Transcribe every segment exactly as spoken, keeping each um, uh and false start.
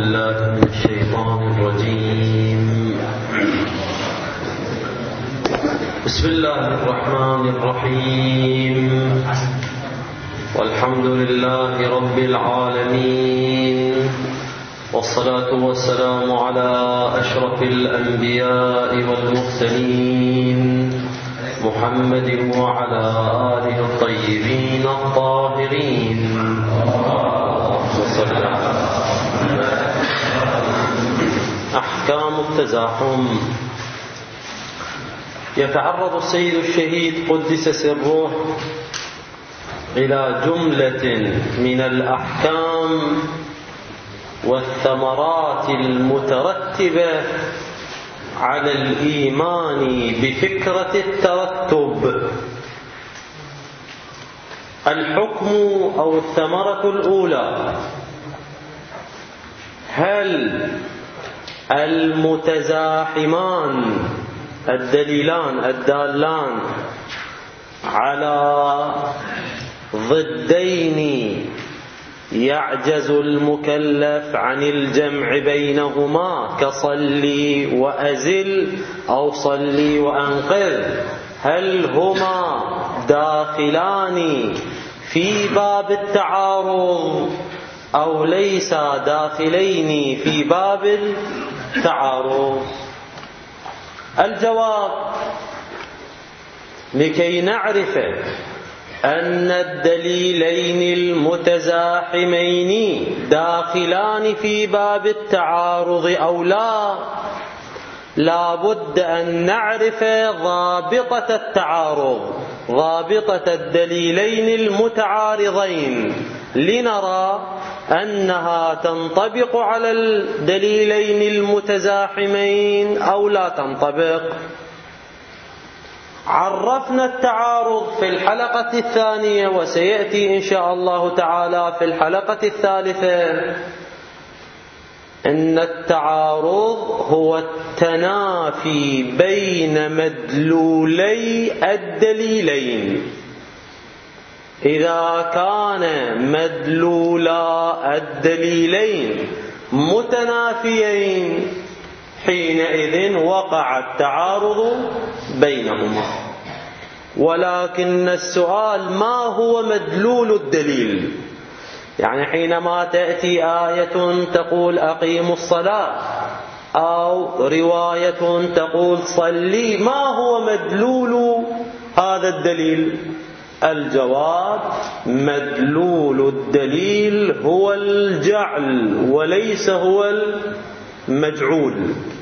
بالله من الشيطان الرجيم. بسم الله الرحمن الرحيم. والحمد لله رب العالمين، والصلاة والسلام على أشرف الأنبياء والمرسلين محمد وعلى آله الطيبين الطاهرين. أحكام التزاحم. يتعرض السيد الشهيد قدس سره إلى جملة من الأحكام والثمرات المترتبة على الإيمان بفكرة الترتب. الحكم أو الثمرة الأولى: هل المتزاحمان الدليلان الدالان على ضدين يعجز المكلف عن الجمع بينهما كصلي وأزل أو صلي وأنقذ، هل هما داخلان في باب التعارض أو ليسا داخلين في باب التعارض؟ الجواب: لكي نعرف أن الدليلين المتزاحمين داخلان في باب التعارض أو لا، لا بد أن نعرف ضابطة التعارض، ضابطة الدليلين المتعارضين، لنرى أنها تنطبق على الدليلين المتزاحمين أو لا تنطبق. عرفنا التعارض في الحلقة الثانية، وسيأتي إن شاء الله تعالى في الحلقة الثالثة، أن التعارض هو التنافي بين مدلولي الدليلين. إذا كان مدلولا الدليلين متنافيين حينئذ وقع التعارض بينهما. ولكن السؤال: ما هو مدلول الدليل؟ يعني حينما تأتي آية تقول أقيموا الصلاة أو رواية تقول صلي، ما هو مدلول هذا الدليل؟ الجواب: مدلول الدليل هو الجعل وليس هو المجعول.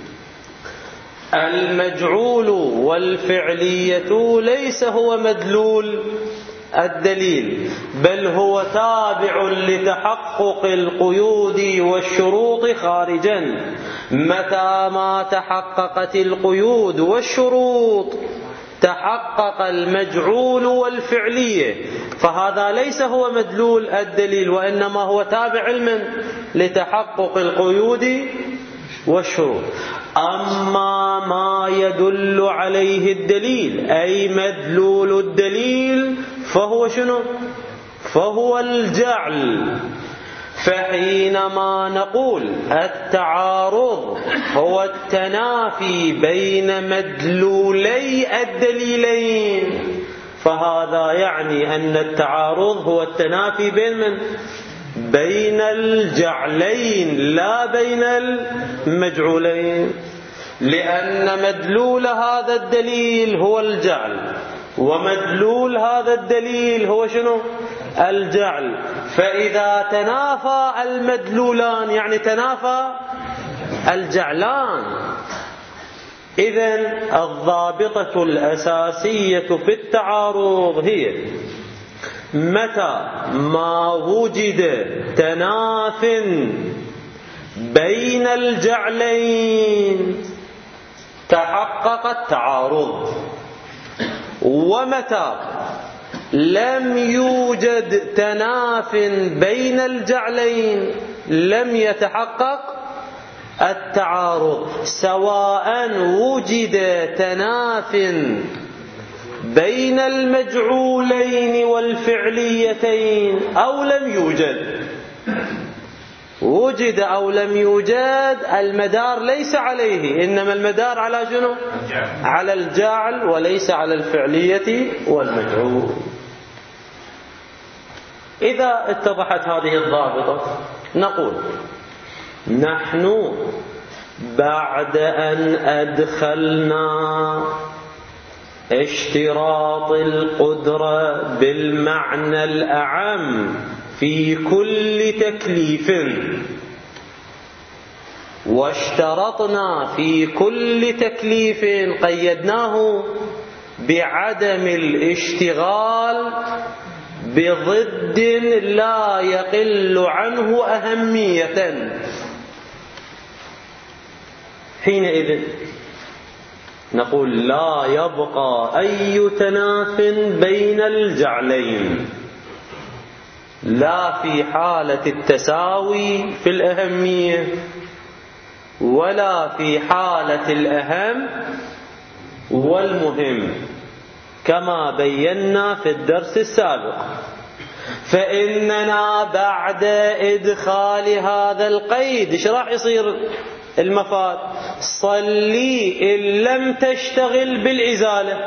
المجعول والفعلية ليس هو مدلول الدليل، بل هو تابع لتحقق القيود والشروط خارجا. متى ما تحققت القيود والشروط تحقق المجعول والفعلية، فهذا ليس هو مدلول الدليل، وإنما هو تابع لمن؟ لتحقق القيود والشروط. أما ما يدل عليه الدليل أي مدلول الدليل فهو شنو؟ فهو الجعل. فحينما نقول التعارض هو التنافي بين مدلولي الدليلين، فهذا يعني أن التعارض هو التنافي بين من؟ بين الجعلين لا بين المجعولين، لأن مدلول هذا الدليل هو الجعل، ومدلول هذا الدليل هو شنو؟ الجعل. فإذا تنافى المدلولان يعني تنافى الجعلان. إذن الضابطة الأساسية في التعارض هي: متى ما وجد تناف بين الجعلين تحقق التعارض، ومتى لم يوجد تناف بين الجعلين لم يتحقق التعارض، سواء وجد تناف بين المجعولين والفعليتين أو لم يوجد. وجد أو لم يوجد المدار ليس عليه، إنما المدار على شنو؟ على الجعل وليس على الفعلية والمجعول. إذا اتضحت هذه الضابطة نقول نحن بعد أن أدخلنا اشتراط القدرة بالمعنى الأعم في كل تكليف، واشترطنا في كل تكليف قيدناه بعدم الاشتغال بضد لا يقل عنه أهمية، حينئذ نقول لا يبقى أي تناف بين الجعلين، لا في حالة التساوي في الأهمية ولا في حالة الأهم والمهم، كما بينا في الدرس السابق. فإننا بعد إدخال هذا القيد ايش راح يصير المفاد؟ صلي إن لم تشتغل بالإزالة،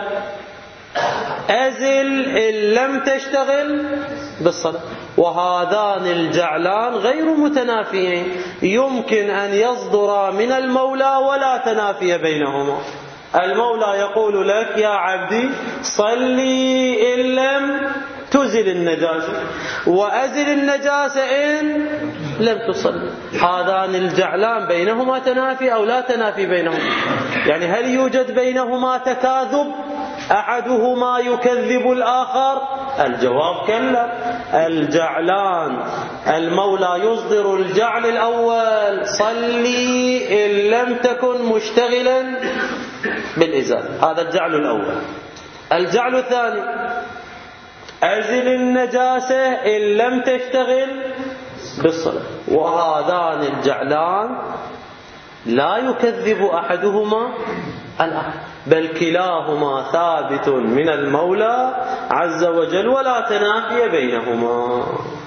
أزل إن لم تشتغل بالصلاة. وهذان الجعلان غير متنافيين، يمكن أن يصدرا من المولى ولا تنافي بينهما. المولى يقول لك يا عبدي صلي إن لم تزل النجاسة، وأزل النجاسة إن لم تصل. هذان الجعلان بينهما تنافي أو لا تنافي بينهما؟ يعني هل يوجد بينهما تكاذب أحدهما يكذب الآخر؟ الجواب كلا. الجعلان المولى يصدر الجعل الأول صلي إن لم تكن مشتغلا بالإزالة، هذا الجعل الأول. الجعل الثاني أزل النجاسة إن لم تشتغل بالصلاة. وهذان الجعلان لا يكذب أحدهما الآخر، بل كلاهما ثابت من المولى عز وجل ولا تنافي بينهما.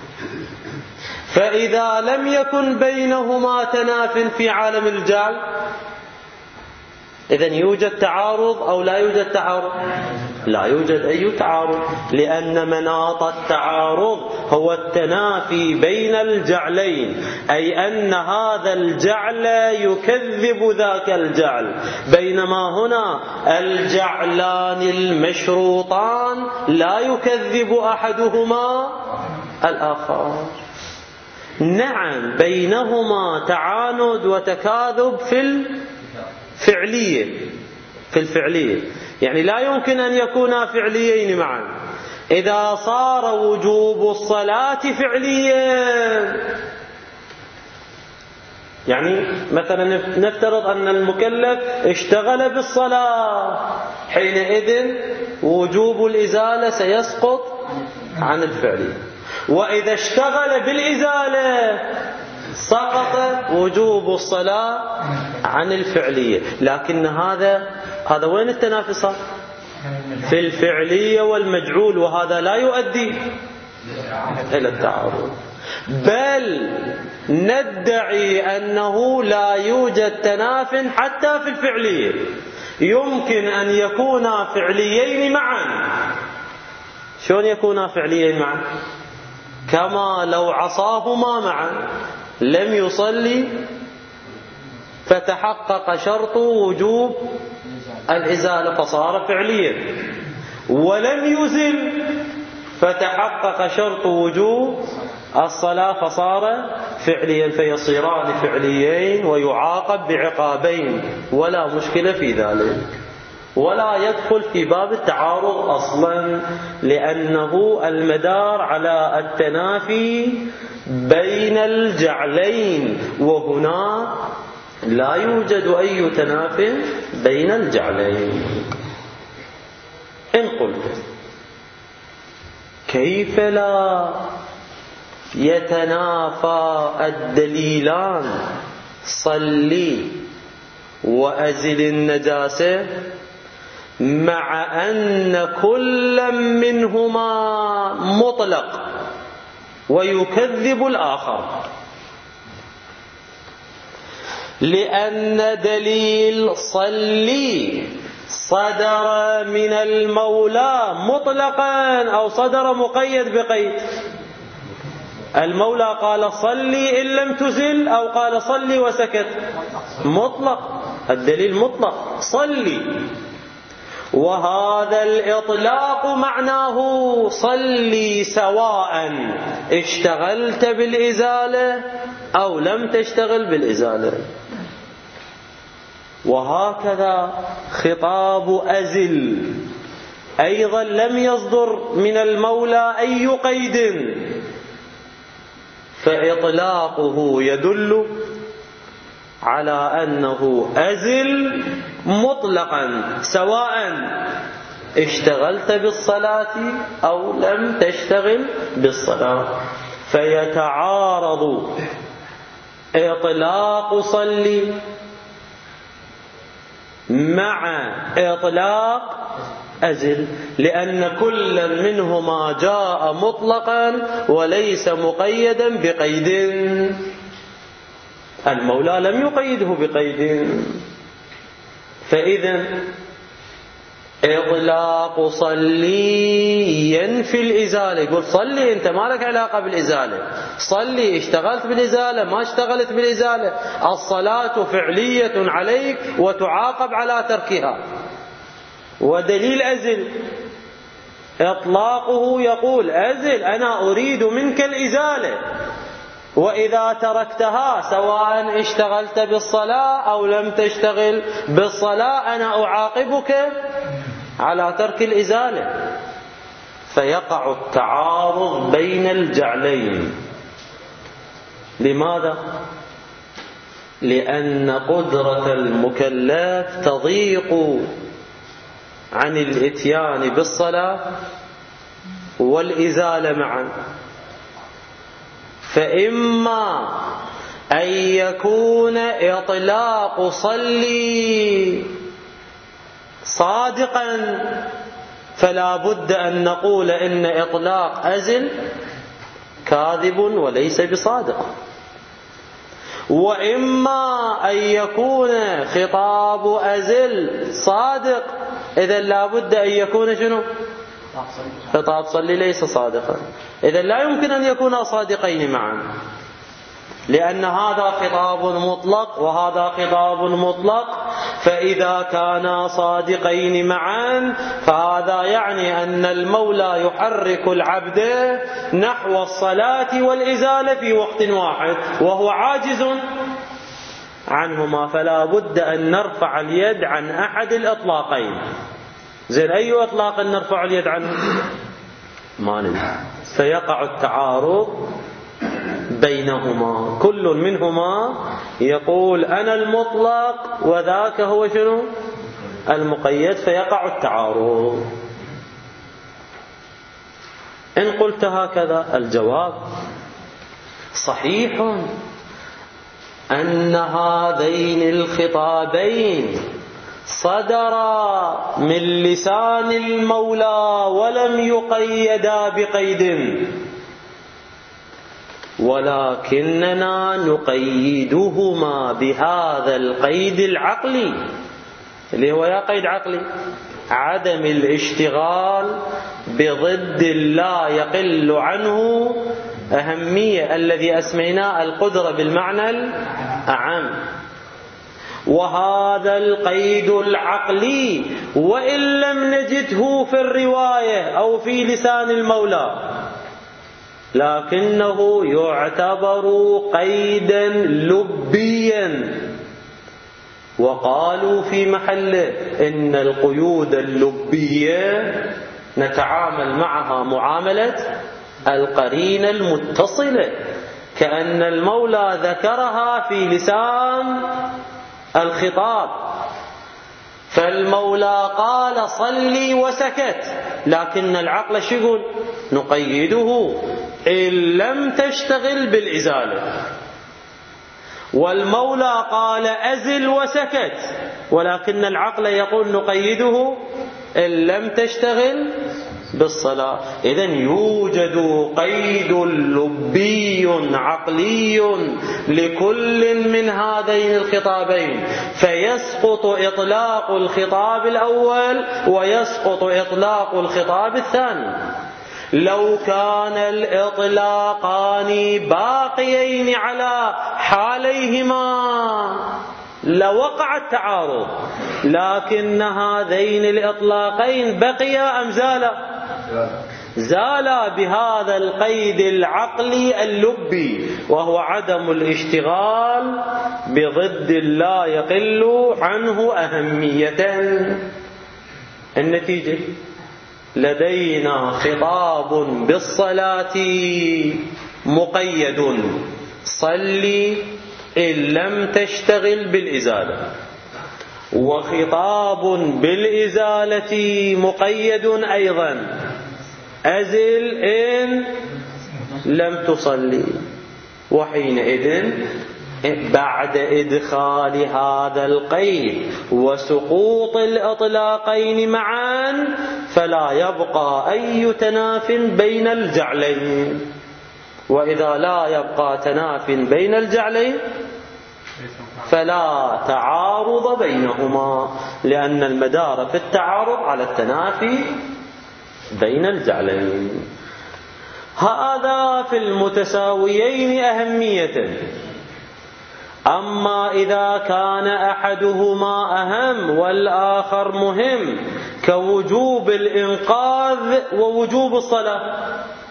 فإذا لم يكن بينهما تناف في عالم الجعل، إذن يوجد تعارض أو لا يوجد تعارض؟ لا يوجد أي تعارض، لأن مناط التعارض هو التنافي بين الجعلين، أي أن هذا الجعل يكذب ذاك الجعل، بينما هنا الجعلان المشروطان لا يكذب أحدهما الآخر. نعم بينهما تعاند وتكاذب في الفعلية، في الفعلية يعني لا يمكن أن يكونا فعليين معا. إذا صار وجوب الصلاة فعليا، يعني مثلا نفترض أن المكلف اشتغل بالصلاة، حينئذ وجوب الإزالة سيسقط عن الفعلية. وإذا اشتغل بالإزالة سقط وجوب الصلاة عن الفعلية. لكن هذا هذا وين التنافي صار؟ في الفعلية والمجعول، وهذا لا يؤدي إلى التعارض، بل ندعي أنه لا يوجد تناف حتى في الفعلية. يمكن أن يكونا فعليين معا. شلون يكونا فعليين معا؟ كما لو عصاهما معا لم يصلي فتحقق شرط وجوب الإزالة فصار فعليا، ولم يزل فتحقق شرط وجوب الصلاة فصار فعليا، فيصيران فعليين ويعاقب بعقابين، ولا مشكلة في ذلك، ولا يدخل في باب التعارض أصلا، لأنه المدار على التنافي بين الجعلين، وهنا لا يوجد أي تناف بين الجعلين. إن قلت كيف لا يتنافى الدليلان صلي وأزل النجاسة مع أن كل منهما مطلق ويكذب الآخر؟ لأن دليل صلي صدر من المولى مطلقا أو صدر مقيد بقيد. المولى قال صلي إن لم تزل، أو قال صلي وسكت، مطلق، الدليل مطلق صلي. وهذا الإطلاق معناه صلي سواء اشتغلت بالإزالة أو لم تشتغل بالإزالة. وهكذا خطاب أزل أيضا لم يصدر من المولى أي قيد، فإطلاقه يدل على أنه أزل مطلقا سواء اشتغلت بالصلاة أو لم تشتغل بالصلاة. فيتعارض إطلاق صلي مع إطلاق أزل، لأن كل منهما جاء مطلقا وليس مقيدا بقيد. المولى لم يقيده بقيد. فإذا إطلاق صلي ينفي الإزالة. يقول صلي، أنت ما لك علاقة بالإزالة، صلي اشتغلت بالإزالة ما اشتغلت بالإزالة، الصلاة فعلية عليك وتعاقب على تركها. ودليل أزل إطلاقه يقول أزل أنا أريد منك الإزالة، وإذا تركتها سواء اشتغلت بالصلاة أو لم تشتغل بالصلاة أنا أعاقبك على ترك الإزالة. فيقع التعارض بين الجعلين. لماذا؟ لأن قدرة المكلف تضيق عن الإتيان بالصلاة والإزالة معا. فإما أن يكون إطلاق صلي صادقا فلا بد أن نقول إن إطلاق أزل كاذب وليس بصادق. وإما أن يكون خطاب أزل صادق، إذا لا بد أن يكون شنو؟ خطاب صلي ليس صادقا. إذا لا يمكن أن يكونا صادقين معا، لأن هذا خطاب مطلق وهذا خطاب مطلق. فإذا كانا صادقين معا فهذا يعني أن المولى يحرك العبد نحو الصلاة والإزالة في وقت واحد وهو عاجز عنهما، فلا بد أن نرفع اليد عن أحد الإطلاقين. زين أي إطلاق نرفع اليد عنه؟ ما ندري. فيقع التعارض بينهما، كل منهما يقول أنا المطلق وذاك هو شنو؟ المقيد، فيقع التعارض. إن قلت هكذا الجواب صحيح أن هذين الخطابين صدرا من لسان المولى ولم يقيدا بقيد، ولكننا نقيدهما بهذا القيد العقلي اللي هو يا قيد عقلي عدم الاشتغال بضد لا يقل عنه أهمية، الذي أسميناه القدرة بالمعنى الأعم. وهذا القيد العقلي وإن لم نجده في الرواية أو في لسان المولى لكنه يعتبر قيدا لبيا، وقالوا في محله إن القيود اللبية نتعامل معها معاملة القرينة المتصلة، كأن المولى ذكرها في لسان الخطاب. فالمولى قال صلي وسكت، لكن العقل شو يقول؟ نقيده إن لم تشتغل بالإزالة. والمولى قال أزل وسكت، ولكن العقل يقول نقيده إن لم تشتغل بالصلاة. إذن يوجد قيد لبي عقلي لكل من هذين الخطابين، فيسقط إطلاق الخطاب الأول ويسقط إطلاق الخطاب الثاني. لو كان الإطلاقان باقيين على حاليهما لوقع التعارض، لكن هذين الإطلاقين بقيا أم زالا؟ زالا بهذا القيد العقلي اللبي، وهو عدم الاشتغال بضد لا يقل عنه أهمية. النتيجة لدينا خطاب بالصلاة مقيد، صلي إن لم تشتغل بالإزالة، وخطاب بالإزالة مقيد أيضا، أزل إن لم تصلي. وحينئذ بعد إدخال هذا القيد وسقوط الإطلاقين معا فلا يبقى أي تناف بين الجعلين. وإذا لا يبقى تناف بين الجعلين فلا تعارض بينهما، لأن المدار في التعارض على التنافي بين الجعلين. هذا في المتساويين أهمية. أما إذا كان أحدهما أهم والآخر مهم، كوجوب الإنقاذ ووجوب الصلاة،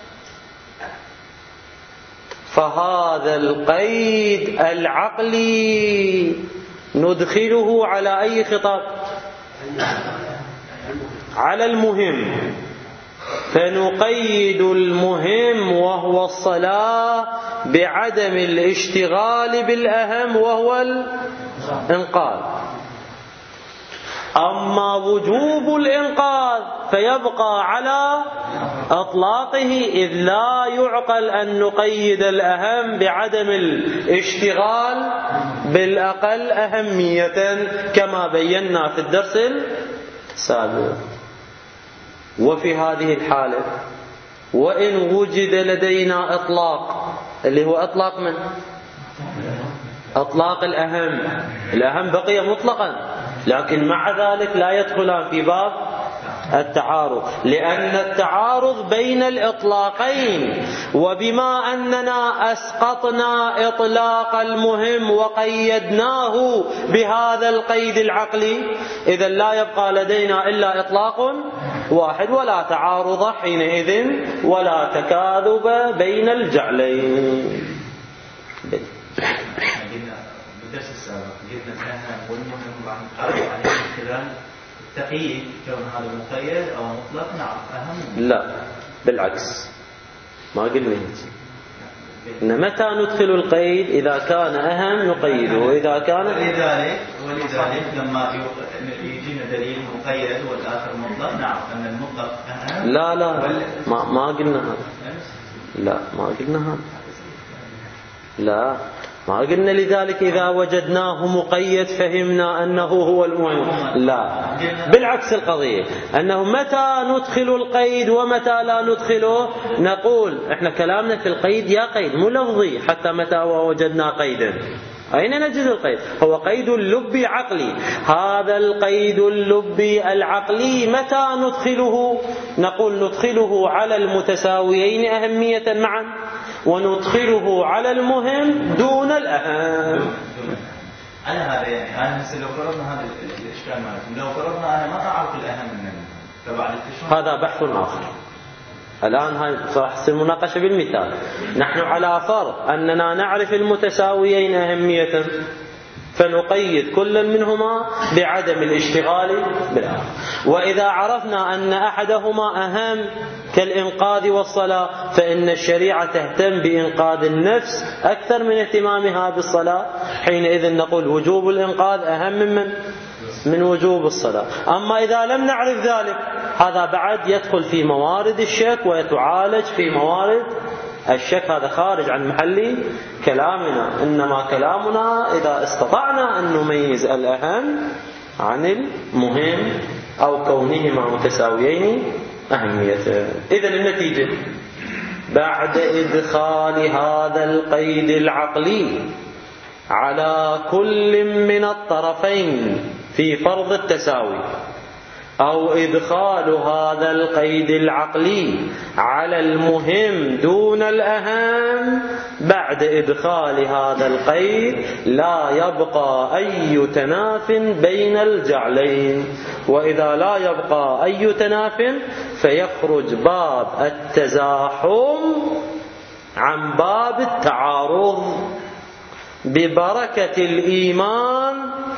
فهذا القيد العقلي ندخله على أي خطاب؟ على المهم، فنقيد المهم وهو الصلاة بعدم الاشتغال بالأهم وهو الإنقاذ. أما وجوب الإنقاذ فيبقى على أطلاقه، إذ لا يعقل أن نقيد الأهم بعدم الاشتغال بالأقل أهمية كما بينا في الدرس السابق. وفي هذه الحالة وإن وجد لدينا إطلاق، اللي هو إطلاق من؟ إطلاق الأهم. الأهم بقي مطلقا، لكن مع ذلك لا يدخلان في باب التعارض، لأن التعارض بين الإطلاقين. وبما أننا أسقطنا إطلاق المهم وقيدناه بهذا القيد العقلي، إذا لا يبقى لدينا إلا إطلاق واحد، ولا تعارض حينئذ ولا تكاذب بين الجعلين. بالدرس السابق جبنا الأهم والمهم وعن خلال التقييد، كون هذا مقيد أو مطلق نعرف أهم. لا بالعكس، ما قلنا هيك. إن متى ندخل القيد؟ إذا كان أهم نقيده، وإذا كان ولذلك ولذلك لما يجينا دليل مقيد والآخر مطلق نعرف أن المطلق أهم. لا لا ما ما قلنا هذا. لا ما قلنا هذا. لا ما قلنا لذلك إذا وجدناه مقيد فهمنا أنه هو المهم. لا بالعكس القضية، أنه متى ندخل القيد ومتى لا ندخله. نقول إحنا كلامنا في القيد يا قيد مو لفظي، حتى متى وجدنا قيدا أين نجد القيد؟ هو قيد اللبي عقلي. هذا القيد اللبي العقلي متى ندخله؟ نقول ندخله على المتساويين أهمية معا، وندخله على المهم دون الأهم. على هذا يعني أنا مثل لو فرضنا هذا الإشكال مالكم، لو فرضنا أنا ما أعرف الأهم من تبع هذا بحث آخر. الآن هاي راح تصير مناقشة بالمثال. نحن على فرض أننا نعرف المتساويين أهمية، فنقيد كل منهما بعدم الاشتغال بالآخر. وإذا عرفنا أن أحدهما أهم كالإنقاذ والصلاة، فإن الشريعة تهتم بإنقاذ النفس أكثر من اهتمامها بالصلاة، حينئذ نقول وجوب الإنقاذ أهم من من وجوب الصلاة. أما إذا لم نعرف ذلك، هذا بعد يدخل في موارد الشك ويتعالج في موارد الشك. هذا خارج عن محل كلامنا، إنما كلامنا إذا استطعنا أن نميز الأهم عن المهم أو كونهما متساويين أهميته. إذن النتيجة بعد إدخال هذا القيد العقلي على كل من الطرفين في فرض التساوي، أو إدخال هذا القيد العقلي على المهم دون الأهم، بعد إدخال هذا القيد لا يبقى أي تناف بين الجعلين. وإذا لا يبقى أي تناف فيخرج باب التزاحم عن باب التعارض ببركة الإيمان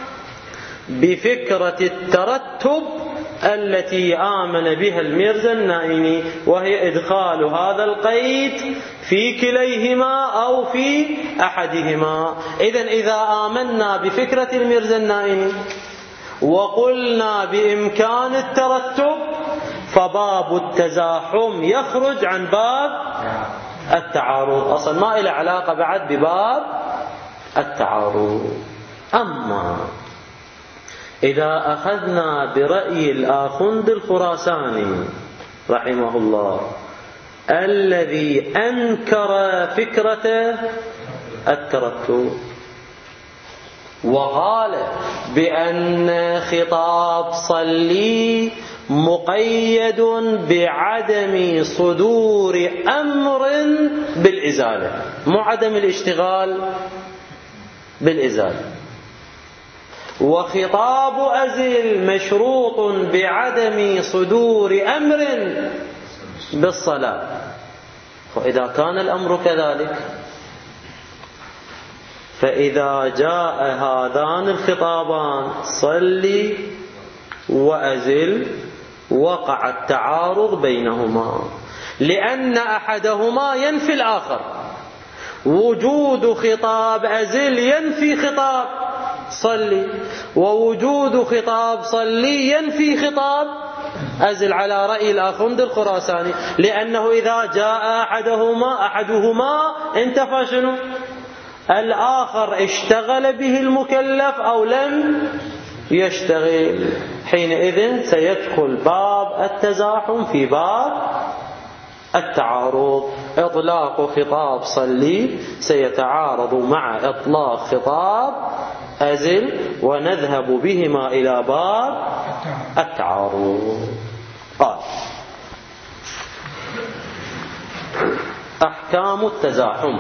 بفكرة الترتب التي آمن بها الميرزا النائمي، وهي إدخال هذا القيد في كليهما أو في أحدهما. إذن إذا آمنا بفكرة الميرزا النائمي وقلنا بإمكان الترتب فباب التزاحم يخرج عن باب التعارض، أصلا ما إلى علاقة بعد بباب التعارض. أما إذا أخذنا برأي الآخوند الخراساني رحمه الله الذي أنكر فكرة الترتب وقال بأن خطاب صلي مقيد بعدم صدور أمر بالإزالة، مو عدم الاشتغال بالإزالة، وخطاب أزل مشروط بعدم صدور أمر بالصلاة. وإذا كان الأمر كذلك فإذا جاء هذان الخطابان صلي وأزل وقع التعارض بينهما، لأن أحدهما ينفي الآخر. وجود خطاب أزل ينفي خطاب صلي، ووجود خطاب صلي ينفي خطاب أزل على رأي الآخوند الخراساني، لأنه إذا جاء أحدهما أحدهما انتفى شنو؟ الآخر اشتغل به المكلف أو لم يشتغل، حينئذ سيدخل باب التزاحم في باب التعارض. إطلاق خطاب صلي سيتعارض مع إطلاق خطاب أزل، ونذهب بهما إلى باب التعارض. قال أحكام التزاحم.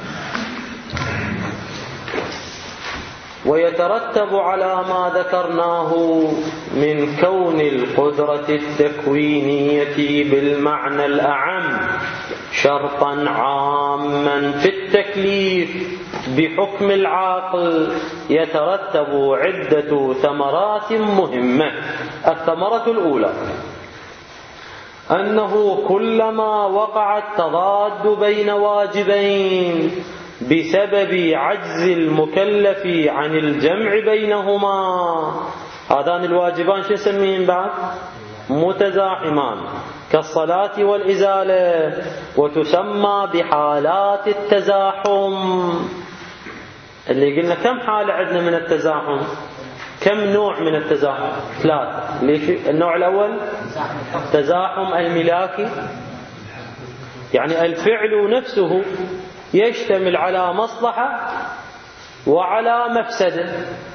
ويترتب على ما ذكرناه من كون القدرة التكوينية بالمعنى الأعم شرطا عاما في التكليف بحكم العاقل، يترتب عدة ثمرات مهمة. الثمرة الأولى أنه كلما وقع التضاد بين واجبين بسبب عجز المكلف عن الجمع بينهما، هذان الواجبان شو نسميهم بعد؟ متزاحمان كالصلاة والإزالة، وتسمى بحالات التزاحم. اللي قلنا كم حالة عندنا من التزاحم؟ كم نوع من التزاحم؟ ثلاث. ليش؟ النوع الأول تزاحم الملاكي، يعني الفعل نفسه يشتمل على مصلحة وعلى مفسدة،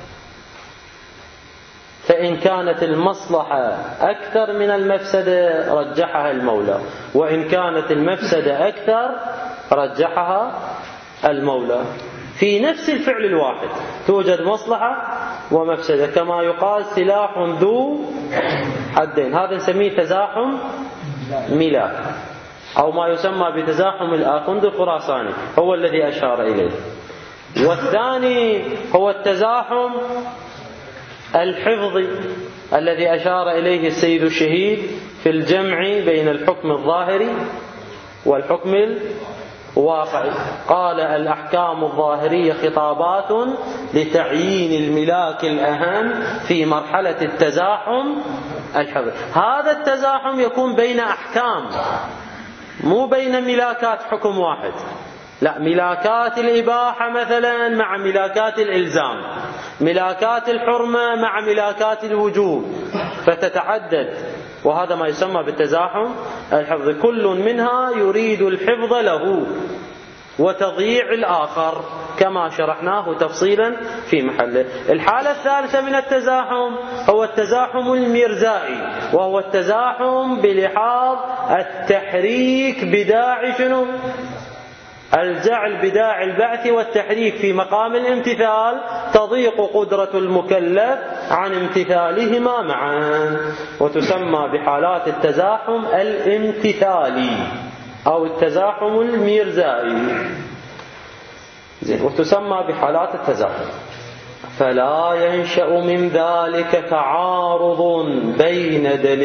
فإن كانت المصلحة أكثر من المفسدة رجحها المولى، وإن كانت المفسدة أكثر رجحها المولى. في نفس الفعل الواحد توجد مصلحة ومفسدة، كما يقال سلاح ذو حدين، هذا نسميه تزاحم ملاك، أو ما يسمى بتزاحم الآخوند الخراساني هو الذي أشار إليه. والثاني هو التزاحم الحفظي الذي أشار إليه السيد الشهيد في الجمع بين الحكم الظاهري والحكم الواقعي. قال الأحكام الظاهرية خطابات لتعيين الملاك الأهم في مرحلة التزاحم الحفظي. هذا التزاحم يكون بين أحكام، مو بين ملاكات حكم واحد، لا، ملاكات الإباحة مثلا مع ملاكات الإلزام، ملاكات الحرمة مع ملاكات الوجوب، فتتعدد وهذا ما يسمى بالتزاحم الحفظي، كل منها يريد الحفظ له وتضييع الآخر كما شرحناه تفصيلا في محله. الحالة الثالثة من التزاحم هو التزاحم الميرزائي، وهو التزاحم بلحاظ التحريك بداعي شنو؟ الجعل بداعي البعث والتحريك في مقام الامتثال، تضيق قدرة المكلف عن امتثالهما معا، وتسمى بحالات التزاحم الامتثالي أو التزاحم الميرزائي، وتسمى بحالات التزاحم. فلا ينشأ من ذلك تعارض بين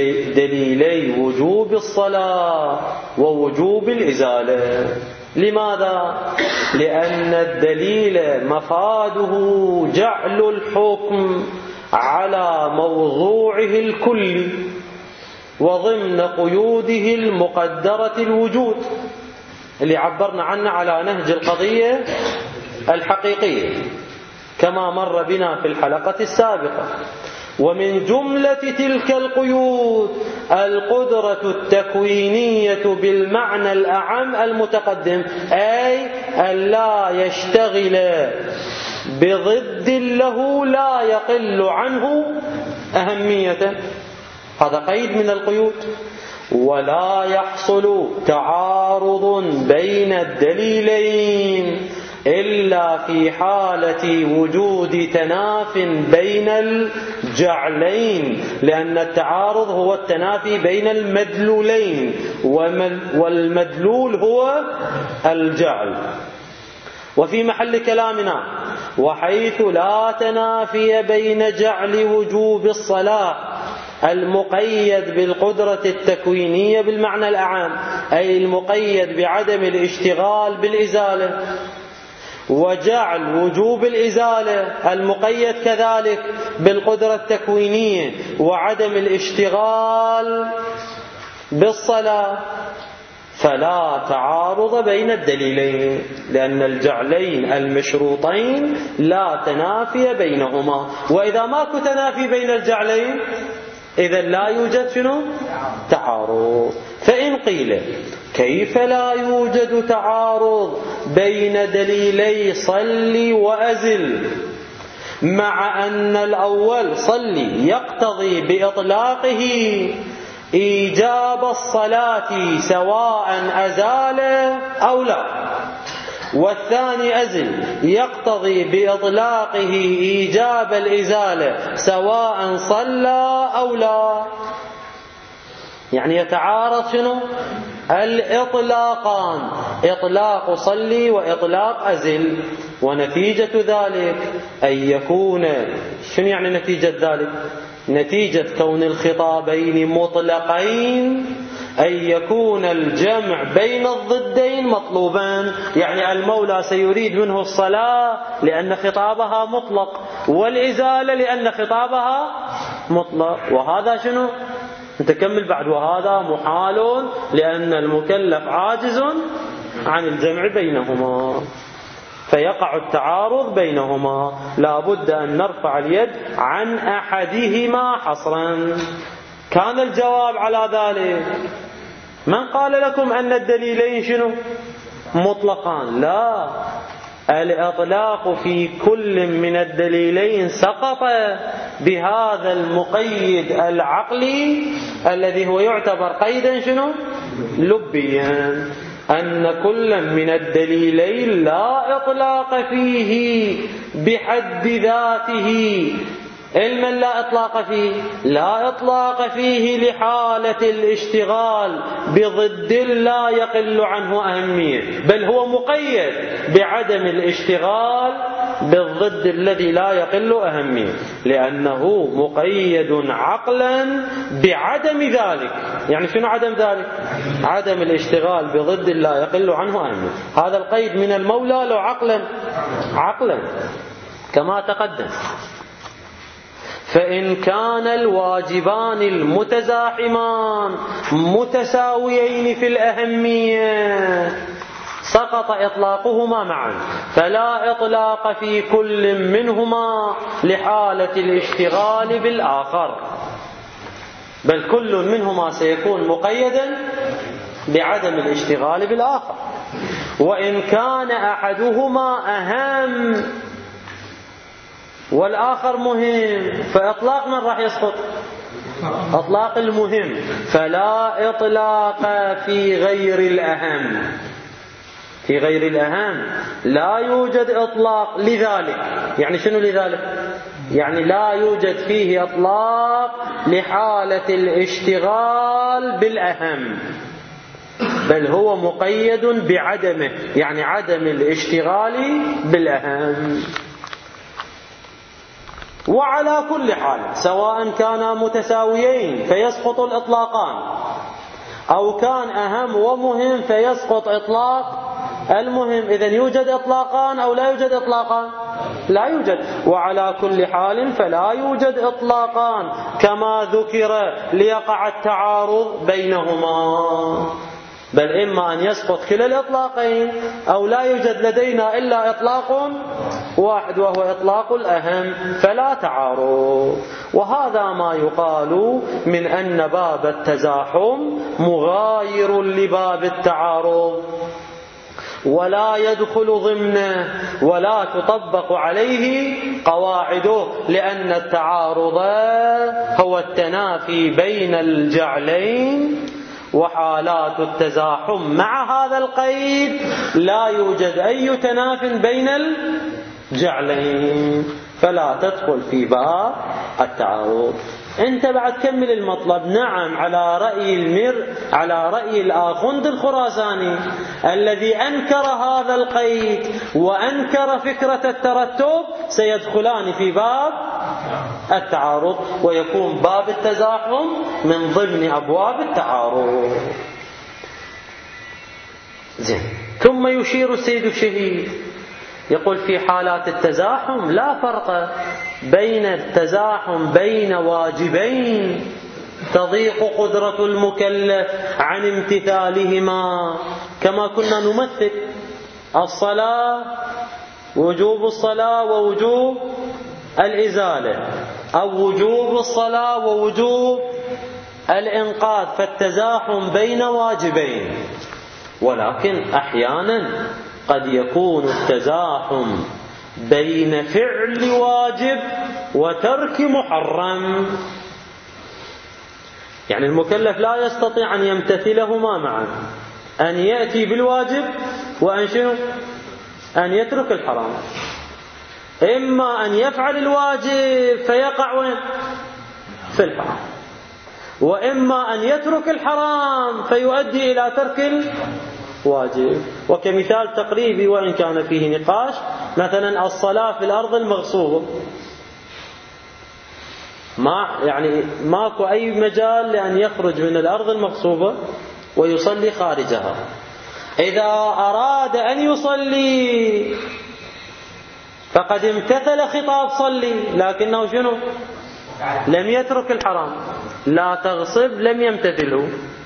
دليلي وجوب الصلاة ووجوب الإزالة. لماذا؟ لأن الدليل مفاده جعل الحكم على موضوعه الكلي وضمن قيوده المقدرة الوجود اللي عبرنا عنه على نهج القضية الحقيقية كما مر بنا في الحلقة السابقة. ومن جملة تلك القيود القدرة التكوينية بالمعنى الأعم المتقدم، أي ألا يشتغل بضد له لا يقل عنه أهمية، هذا قيد من القيود. ولا يحصل تعارض بين الدليلين إلا في حالة وجود تناف بين الجعلين، لأن التعارض هو التنافي بين المدلولين، والمدلول هو الجعل. وفي محل كلامنا وحيث لا تنافي بين جعل وجوب الصلاة المقيد بالقدرة التكوينية بالمعنى الأعام، أي المقيد بعدم الاشتغال بالإزالة، وجعل وجوب الإزالة المقيد كذلك بالقدرة التكوينية وعدم الاشتغال بالصلاة، فلا تعارض بين الدليلين، لأن الجعلين المشروطين لا تنافي بينهما. وإذا ماكو تنافي بين الجعلين إذا لا يوجد شنو؟ تعارض. فإن قيل كيف لا يوجد تعارض بين دليلي صل وأزل مع أن الأول صل يقتضي بإطلاقه إيجاب الصلاة سواء أزال أو لا، والثاني أزل يقتضي بإطلاقه إيجاب الإزالة سواء صلى أو لا؟ يعني يتعارض شنو؟ الإطلاقان، إطلاق صلي وإطلاق أزل. ونتيجة ذلك أن يكون، شنو يعني نتيجة ذلك؟ نتيجة كون الخطابين مطلقين أن يكون الجمع بين الضدين مطلوبا، يعني المولى سيريد منه الصلاة لأن خطابها مطلق، والإزالة لأن خطابها مطلق. وهذا شنو؟ نتكمل بعد. وهذا محال لأن المكلف عاجز عن الجمع بينهما، فيقع التعارض بينهما، لا بد أن نرفع اليد عن أحدهما حصرا. كان الجواب على ذلك من قال لكم أن الدليلين شنو؟ مطلقان؟ لا، الإطلاق في كل من الدليلين سقط بهذا المقيد العقلي الذي هو يعتبر قيدا شنو؟ لبيا، أن كل من الدليلين لا إطلاق فيه بحد ذاته. علما لا إطلاق فيه، لا إطلاق فيه لحالة الاشتغال بضد لا يقل عنه أهمية، بل هو مقيد بعدم الاشتغال بالضد الذي لا يقل أهمية، لأنه مقيد عقلا بعدم ذلك. يعني شنو عدم ذلك؟ عدم الاشتغال بضد لا يقل عنه أهمية. هذا القيد من المولى لو عقلا عقلا كما تقدم. فإن كان الواجبان المتزاحمان متساويين في الأهمية سقط إطلاقهما معا، فلا إطلاق في كل منهما لحالة الاشتغال بالآخر. بل كل منهما سيكون مقيدا بعدم الاشتغال بالآخر. وإن كان أحدهما أهم والآخر مهم فإطلاق من راح يسقط؟ إطلاق المهم، فلا إطلاق في غير الأهم. في غير الأهم لا يوجد إطلاق لذلك. يعني شنو لذلك؟ يعني لا يوجد فيه إطلاق لحالة الاشتغال بالأهم، بل هو مقيد بعدمه، يعني عدم الاشتغال بالأهم. وعلى كل حال سواء كانا متساويين فيسقط الإطلاقان، أو كان أهم ومهم فيسقط إطلاق المهم. إذن يوجد إطلاقان أو لا يوجد إطلاقان؟ لا يوجد. وعلى كل حال فلا يوجد إطلاقان كما ذكر ليقع التعارض بينهما، بل إما أن يسقط كلا الإطلاقين أو لا يوجد لدينا إلا إطلاق واحد وهو إطلاق الأهم، فلا تعارض. وهذا ما يقال من أن باب التزاحم مغاير لباب التعارض، ولا يدخل ضمنه ولا تطبق عليه قواعده، لأن التعارض هو التنافي بين الجعلين، وحالات التزاحم مع هذا القيد لا يوجد أي تناف بين الجعلين، فلا تدخل في باب التعارض. انت بعد كمل المطلب. نعم، على رأي المر على رأي الآخوند الخراساني الذي أنكر هذا القيد وأنكر فكرة الترتب سيدخلان في باب التعارض، ويكون باب التزاحم من ضمن أبواب التعارض. زين. ثم يشير السيد الشهيد يقول في حالات التزاحم لا فرق بين التزاحم بين واجبين تضيق قدرة المكلف عن امتثالهما، كما كنا نمثل الصلاة، وجوب الصلاة ووجوب الإزالة، أو وجوب الصلاة ووجوب الإنقاذ، فالتزاحم بين واجبين. ولكن أحيانا قد يكون التزاحم بين فعل واجب وترك محرم، يعني المكلف لا يستطيع أن يمتثلهما معا، أن يأتي بالواجب وأن شنو؟ أن يترك الحرام. إما أن يفعل الواجب فيقع وين؟ في الحرام، وإما أن يترك الحرام فيؤدي إلى ترك الواجب. وكمثال تقريبي وإن كان فيه نقاش، مثلا الصلاة في الأرض المغصوبة، ما يعني ماكو أي مجال لأن يخرج من الأرض المغصوبة ويصلي خارجها. إذا أراد أن يصلي فقد امتثل خطاب صلي، لكنه شنو؟ لم يترك الحرام. لا تغصب لم يمتثله.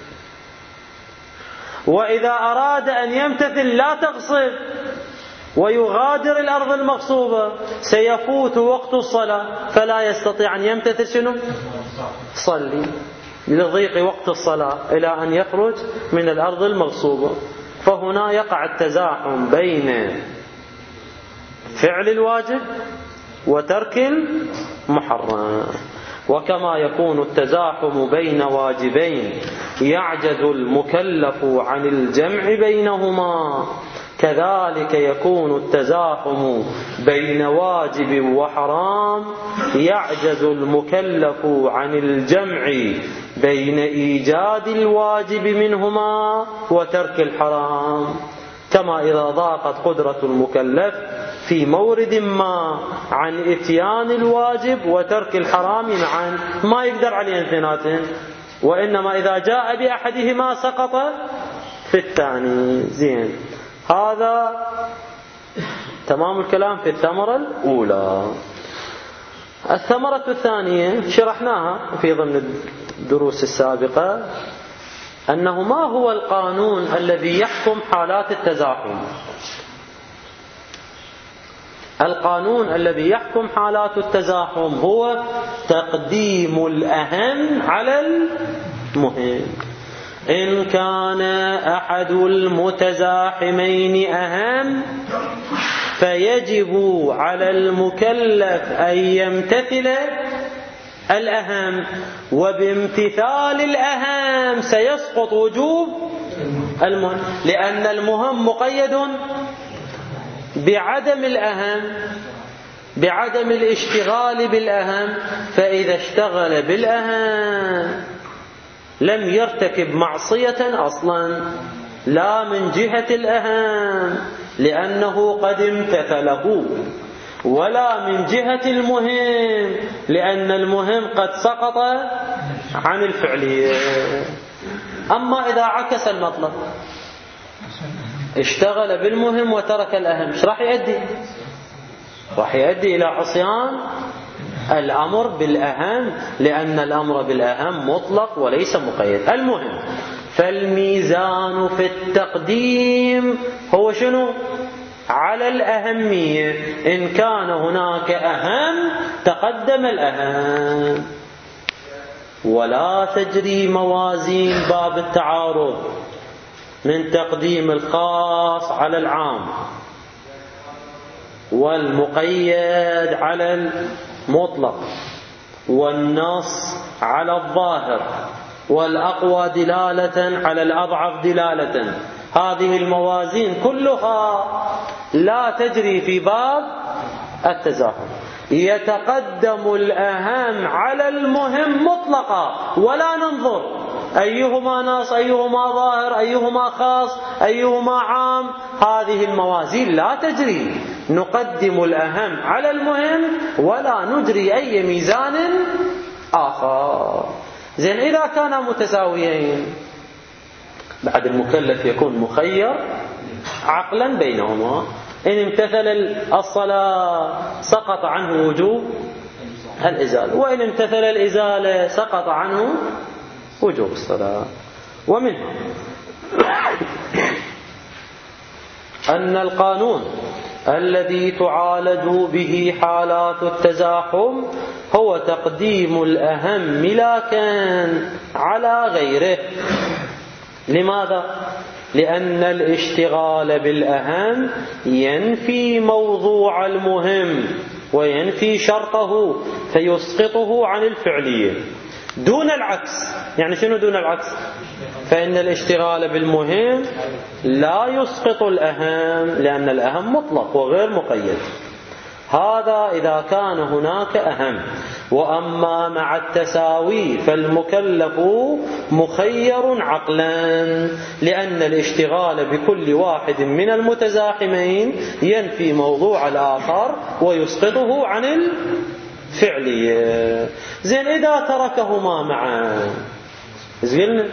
وإذا أراد أن يمتثل لا تغصب ويغادر الأرض المغصوبة سيفوت وقت الصلاة فلا يستطيع أن يمتثل شنو؟ صلي، لضيق وقت الصلاة إلى أن يخرج من الأرض المغصوبة. فهنا يقع التزاحم بين فعل الواجب وترك المحرم. وكما يكون التزاحم بين واجبين يعجز المكلف عن الجمع بينهما، كذلك يكون التزاحم بين واجب وحرام يعجز المكلف عن الجمع بين إيجاد الواجب منهما وترك الحرام، كما إذا ضاقت قدرة المكلف في مورد ما عن إتيان الواجب وترك الحرام معا، ما يقدر عليه الاثنين، وإنما إذا جاء بأحدهما سقط في الثاني. زين، هذا تمام الكلام في الثمرة الأولى. الثمرة الثانية شرحناها في ضمن الدروس السابقة، أنه ما هو القانون الذي يحكم حالات التزاحم. القانون الذي يحكم حالات التزاحم هو تقديم الأهم على المهم. إن كان أحد المتزاحمين أهم فيجب على المكلف أن يمتثل الأهم، وبامتثال الأهم سيسقط وجوب المهم، لأن المهم مقيد بعدم الأهم، بعدم الاشتغال بالأهم. فإذا اشتغل بالأهم لم يرتكب معصية أصلا، لا من جهة الأهم لأنه قد امتثله، ولا من جهة المهم لأن المهم قد سقط عن الفعلية. أما إذا عكس المطلب، اشتغل بالمهم وترك الأهم، ايش راح يؤدي؟ راح يؤدي إلى عصيان الأمر بالأهم، لأن الأمر بالأهم مطلق وليس مقيد. المهم، فالميزان في التقديم هو شنو؟ على الأهمية. إن كان هناك أهم تقدم الأهم. ولا تجري موازين باب التعارض من تقديم الخاص على العام والمقيد على المطلق والنص على الظاهر والأقوى دلالة على الأضعف دلالة. هذه الموازين كلها لا تجري في باب التزاحم. يتقدم الأهم على المهم مطلقا، ولا ننظر أيهما نص أيهما ظاهر أيهما خاص أيهما عام. هذه الموازين لا تجري، نقدم الأهم على المهم ولا نجري أي ميزان آخر. زين، إذا كانا متساويين بعد المكلف يكون مخير عقلا بينهما. إن امتثل الصلاة سقط عنه وجوب الإزالة، وإن امتثل الإزالة سقط عنه وجوب الصلاة. ومنه أن القانون الذي تعالج به حالات التزاحم هو تقديم الأهم لا كان على غيره. لماذا؟ لأن الاشتغال بالأهم ينفي موضوع المهم وينفي شرطه فيسقطه عن الفعلية دون العكس. يعني شنو دون العكس؟ فإن الاشتغال بالمهم لا يسقط الأهم، لأن الأهم مطلق وغير مقيد. هذا إذا كان هناك أهم. وأما مع التساوي فالمكلف مخير عقلا، لأن الاشتغال بكل واحد من المتزاحمين ينفي موضوع الآخر ويسقطه عن الفعلية. زين، إذا تركهما معا، زين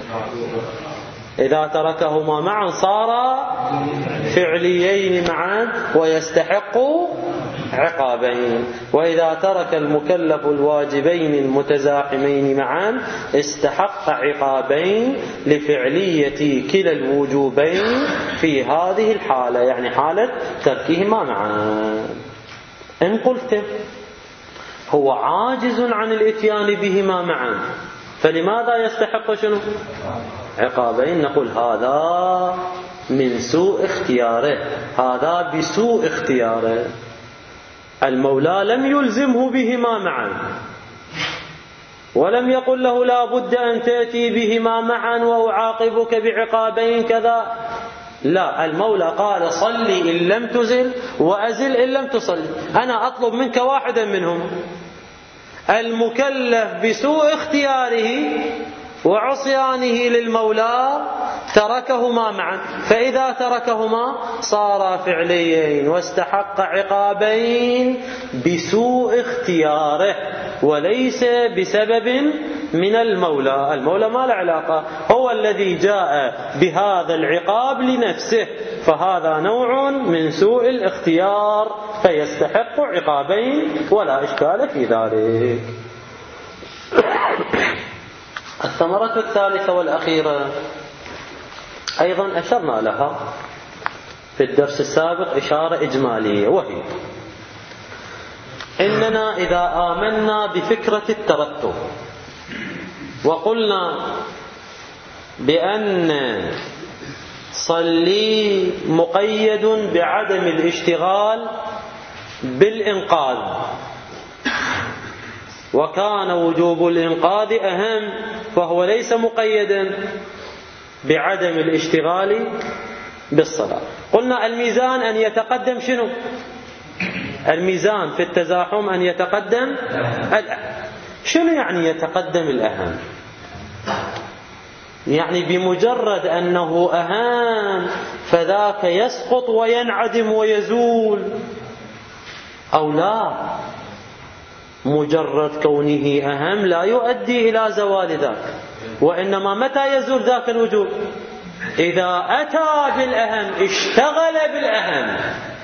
إذا تركهما معا صار فعليين معا ويستحق عقابين. وإذا ترك المكلف الواجبين المتزاحمين معا استحق عقابين لفعلية كلا الوجوبين في هذه الحالة، يعني حالة تركهما معا. إن قلت هو عاجز عن الاتيان بهما معا، فلماذا يستحق شنو؟ عقابين. نقول هذا من سوء اختياره، هذا بسوء اختياره. المولى لم يلزمه بهما معا، ولم يقل له لا بد أن تأتي بهما معا وأعاقبك بعقابين كذا. لا، المولى قال صلي إن لم تزل وأزل إن لم تصلي. أنا أطلب منك واحدا منهم. المكلف بسوء اختياره وعصيانه للمولى تركهما معا، فإذا تركهما صار فعليين واستحق عقابين بسوء اختياره وليس بسبب من المولى. المولى ما له علاقة، هو الذي جاء بهذا العقاب لنفسه، فهذا نوع من سوء الاختيار فيستحق عقابين ولا إشكال في ذلك. الثمرة الثالثة والأخيرة أيضا أشرنا لها في الدرس السابق إشارة إجمالية، وهي إننا إذا آمنا بفكرة الترتب وقلنا بأن صلي مقيد بعدم الاشتغال بالإنقاذ، وكان وجوب الإنقاذ أهم، فهو ليس مقيدا بعدم الاشتغال بالصلاة. قلنا الميزان أن يتقدم شنو؟ الميزان في التزاحم أن يتقدم الأهم. شنو يعني يتقدم الأهم؟ يعني بمجرد أنه أهم فذاك يسقط وينعدم ويزول، أو لا، مجرد كونه أهم لا يؤدي إلى زوال ذاك، وإنما متى يزول ذاك الوجوب؟ إذا أتى بالأهم، اشتغل بالأهم.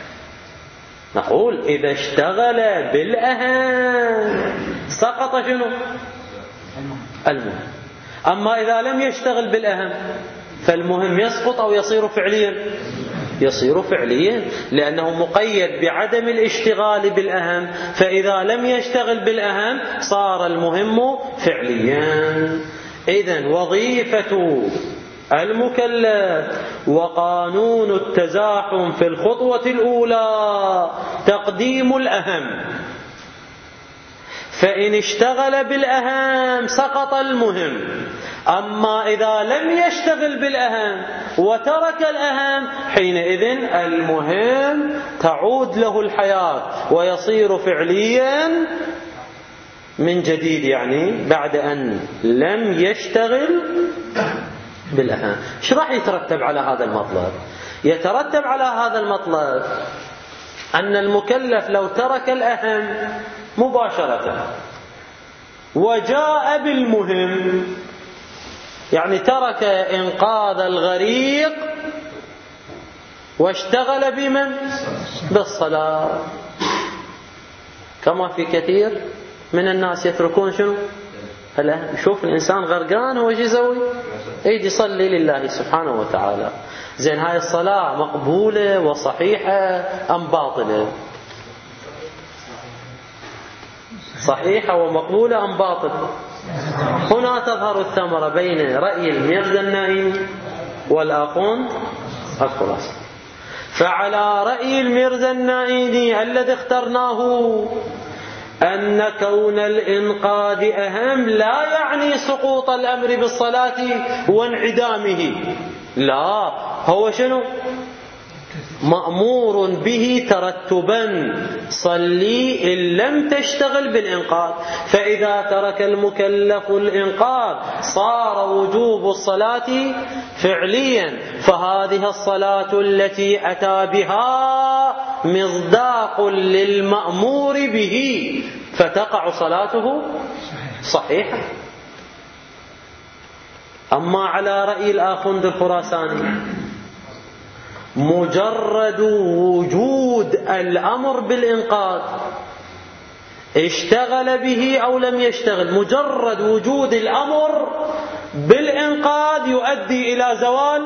نقول إذا اشتغل بالأهم سقط شنو؟ المهم. أما إذا لم يشتغل بالأهم فالمهم يسقط أو يصير فعليا؟ يصير فعليا، لأنه مقيد بعدم الاشتغال بالأهم، فإذا لم يشتغل بالأهم صار المهم فعليا. إذن وظيفة المكلف وقانون التزاحم في الخطوة الأولى تقديم الأهم، فإن اشتغل بالأهم سقط المهم. أما إذا لم يشتغل بالأهم وترك الأهم حينئذ المهم تعود له الحياة ويصير فعليا من جديد، يعني بعد أن لم يشتغل بالأهم. ايش راح يترتب على هذا المطلب؟ يترتب على هذا المطلب أن المكلف لو ترك الأهم مباشرة وجاء بالمهم، يعني ترك إنقاذ الغريق واشتغل بمن؟ بالصلاة، كما في كثير من الناس يتركون شنو؟ الأهم. شوف الإنسان غرقان هو ايش يسوي؟ يجي يصلي لله سبحانه وتعالى. زين، هاي الصلاة مقبولة وصحيحة أم باطلة؟ صحيحة ومقبولة أم باطلة؟ هنا تظهر الثمرة بين رأي الميرزا النائمي والآخوند الخلاصة. فعلى رأي الميرزا النائمي الذي اخترناه أن كون الإنقاذ أهم لا يعني سقوط الأمر بالصلاة وانعدامه، لا، هو شنو؟ مأمور به ترتبا، صلي إن لم تشتغل بالإنقاذ. فإذا ترك المكلف الإنقاذ صار وجوب الصلاة فعليا، فهذه الصلاة التي أتى بها مصداق للمأمور به، فتقع صلاته صحيحة. أما على رأي الآخوند الخراساني مجرد وجود الأمر بالإنقاذ اشتغل به أو لم يشتغل، مجرد وجود الأمر بالإنقاذ يؤدي إلى زوال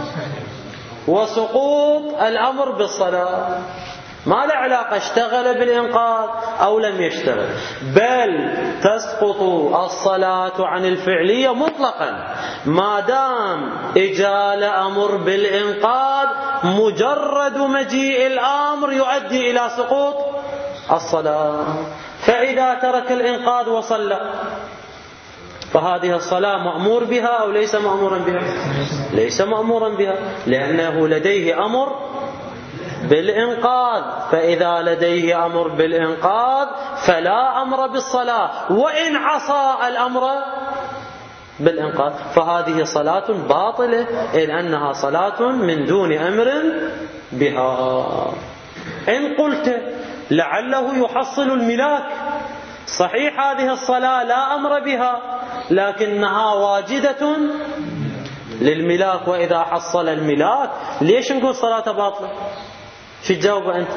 وسقوط الأمر بالصلاة، ما له علاقة اشتغل بالإنقاذ أو لم يشتغل، بل تسقط الصلاة عن الفعلية مطلقا ما دام إجال أمر بالإنقاذ، مجرد مجيء الأمر يؤدي إلى سقوط الصلاة. فإذا ترك الإنقاذ وصلى فهذه الصلاة مأمور بها أو ليس مأمورا بها؟ ليس مأمورا بها، لأنه لديه أمر بالإنقاذ. فإذا لديه أمر بالإنقاذ فلا أمر بالصلاة، وإن عصى الأمر بالإنقاذ فهذه صلاة باطلة، إذ أنها صلاة من دون أمر بها. إن قلت لعله يحصل الملاك، صحيح هذه الصلاة لا أمر بها لكنها واجدة للملاك، وإذا حصل الملاك ليش نقول صلاة باطلة؟ شو تجاوب أنت؟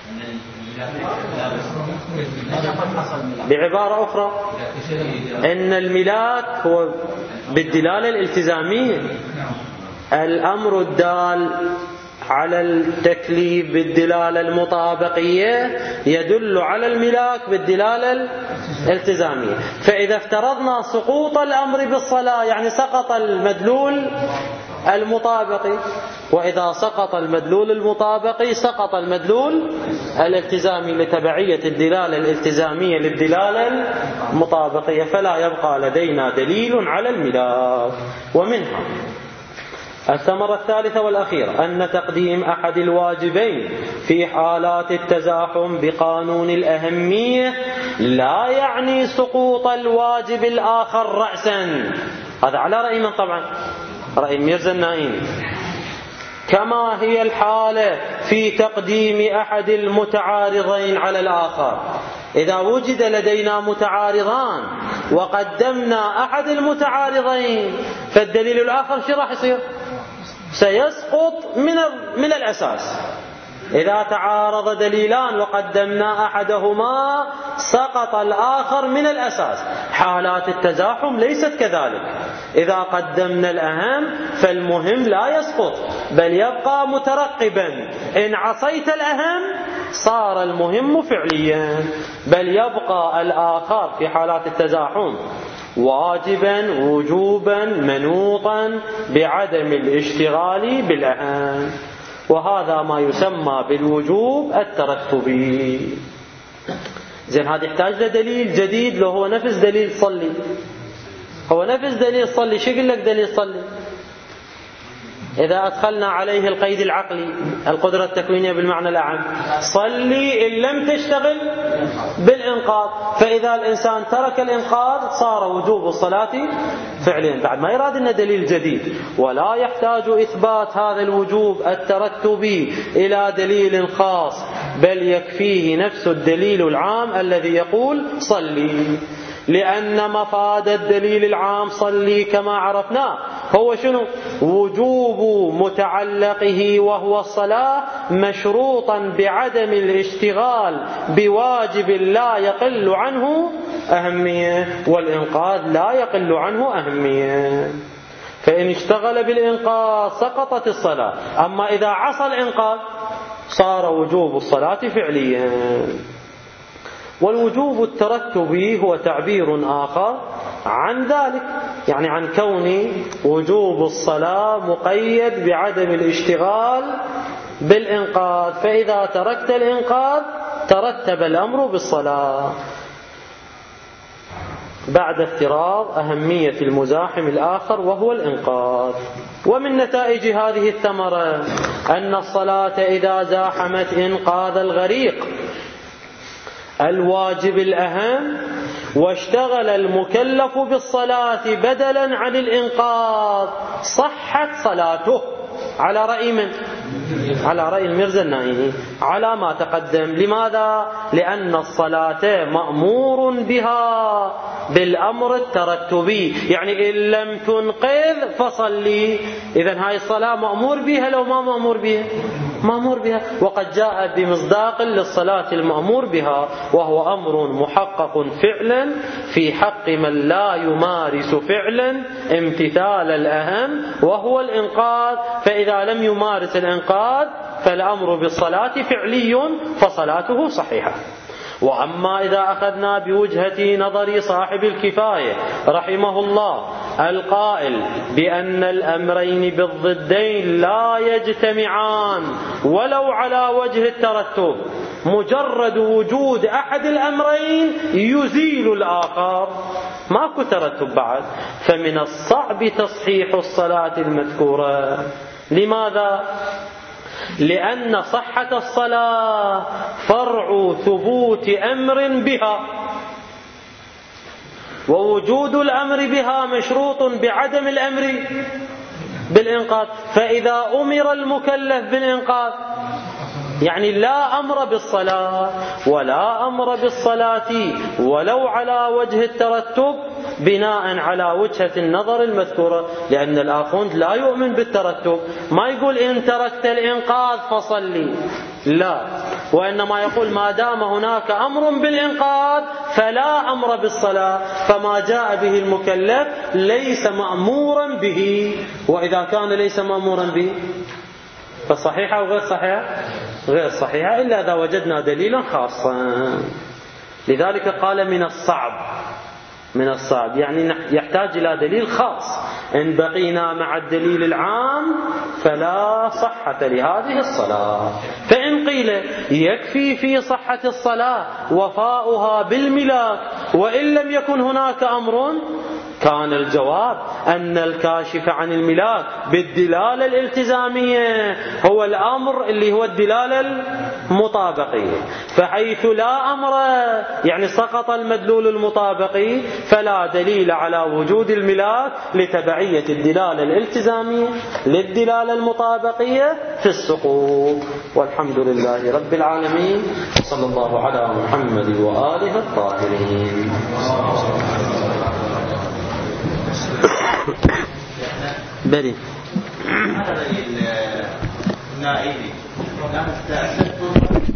بعبارة أخرى إن الملاك هو بالدلالة الالتزامية الأمر الدال على التكليف بالدلالة المطابقية يدل على الملاك بالدلالة الالتزامية. فإذا افترضنا سقوط الأمر بالصلاة يعني سقط المدلول المطابقي، وإذا سقط المدلول المطابقي سقط المدلول الالتزامي لتبعية الدلالة الالتزامية للدلالة المطابقية، فلا يبقى لدينا دليل على الملاك. ومنها الثمرة الثالثة والأخيرة أن تقديم أحد الواجبين في حالات التزاحم بقانون الأهمية لا يعني سقوط الواجب الآخر رأسا. هذا على رأي من؟ طبعا رأي ميرزا النائين. كما هي الحالة في تقديم أحد المتعارضين على الآخر. إذا وجد لدينا متعارضان وقدمنا أحد المتعارضين فالدليل الآخر شو راح يصير؟ سيسقط من من الأساس. إذا تعارض دليلان وقدمنا أحدهما سقط الآخر من الأساس. حالات التزاحم ليست كذلك. إذا قدمنا الأهم فالمهم لا يسقط بل يبقى مترقبا. إن عصيت الأهم صار المهم فعليا، بل يبقى الآخر في حالات التزاحم واجبا وجوبا منوطا بعدم الاشتغال بالأهم. وهذا ما يسمى بالوجوب الترتبي. زين، هذا يحتاج لدليل جديد لو هو نفس دليل صلي. هو نفس دليل صلي. شو يقول لك دليل صلي؟ إذا أدخلنا عليه القيد العقلي القدرة التكوينية بالمعنى الأعم، صلي إن لم تشتغل بالإنقاذ. فإذا الإنسان ترك الإنقاذ صار وجوب الصلاة فعليا. بعد ما يراد لنا دليل جديد، ولا يحتاج إثبات هذا الوجوب الترتبي إلى دليل خاص، بل يكفيه نفس الدليل العام الذي يقول صلي. لأن مفاد الدليل العام صلي كما عرفناه هو شنو؟ وجوب متعلقه وهو الصلاة مشروطا بعدم الاشتغال بواجب لا يقل عنه أهمية، والإنقاذ لا يقل عنه أهمية. فإن اشتغل بالإنقاذ سقطت الصلاة، أما إذا عصى الإنقاذ صار وجوب الصلاة فعليا. والوجوب الترتبي هو تعبير آخر عن ذلك، يعني عن كون وجوب الصلاة مقيد بعدم الاشتغال بالإنقاذ. فإذا تركت الإنقاذ ترتب الأمر بالصلاة بعد افتراض أهمية المزاحم الآخر وهو الإنقاذ. ومن نتائج هذه الثمرة أن الصلاة إذا زاحمت إنقاذ الغريق الواجب الأهم واشتغل المكلف بالصلاة بدلا عن الإنقاذ صحت صلاته على رأي من؟ على رأي الميرزا النائي على ما تقدم. لماذا؟ لأن الصلاة مأمور بها بالأمر الترتبي، يعني إن لم تنقذ فصلي. إذن هاي الصلاة مأمور بها لو ما مأمور بها؟ مأمور بها. وقد جاء بمصداق للصلاة المأمور بها، وهو أمر محقق فعلا في حق من لا يمارس فعلا امتثال الأهم وهو الإنقاذ. فإذا لم يمارس الإنقاذ فالأمر بالصلاة فعلي فصلاته صحيحة. وأما إذا أخذنا بوجهة نظر صاحب الكفاية رحمه الله القائل بأن الأمرين بالضدين لا يجتمعان ولو على وجه الترتب، مجرد وجود أحد الأمرين يزيل الآخر، ماكو ترتب بعد، فمن الصعب تصحيح الصلاة المذكورة. لماذا؟ لأن صحة الصلاة فرع ثبوت أمر بها، ووجود الأمر بها مشروط بعدم الأمر بالإنقاذ. فإذا أمر المكلف بالإنقاذ يعني لا أمر بالصلاة ولا أمر بالصلاة ولو على وجه الترتب بناء على وجهة النظر المذكورة، لأن الآخوند لا يؤمن بالترتب، ما يقول إن تركت الإنقاذ فصلي، لا، وإنما يقول ما دام هناك أمر بالإنقاذ فلا أمر بالصلاة، فما جاء به المكلف ليس مأمورا به. وإذا كان ليس مأمورا به فصحيحة أو غير صحيحة؟ غير صحيحة إلا إذا وجدنا دليلا خاصا. لذلك قال من الصعب، من الصعب يعني يحتاج إلى دليل خاص. إن بقينا مع الدليل العام فلا صحة لهذه الصلاة. فإن قيل يكفي في صحة الصلاة وفاؤها بالملاك وإن لم يكن هناك أمر، كان الجواب أن الكاشف عن الملاك بالدلالة الالتزامية هو الأمر اللي هو الدلالة المطابقية. فحيث لا أمر يعني سقط المدلول المطابقي فلا دليل على وجود الملاك لتبعية الدلالة الالتزامية للدلالة المطابقية في السقوط. والحمد لله رب العالمين، صلى الله على محمد وآله الطاهرين. بري هذا النائبي كان